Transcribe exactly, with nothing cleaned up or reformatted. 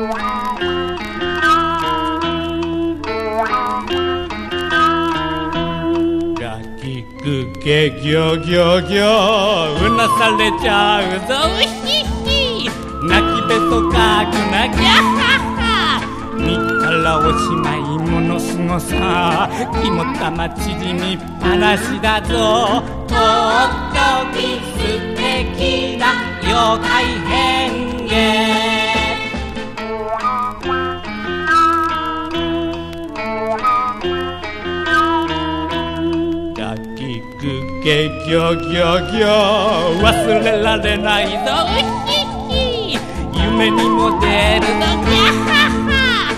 くけぎょぎょぎょうなされちゃうぞうひひ泣きべそかくなぎゃはは見たらおしまいものすごさ肝っ玉縮みっぱなしだぞとっておき素敵な妖怪変化げぎょぎょぎょ忘れられないぞうひひ夢にも出るぞぎゃは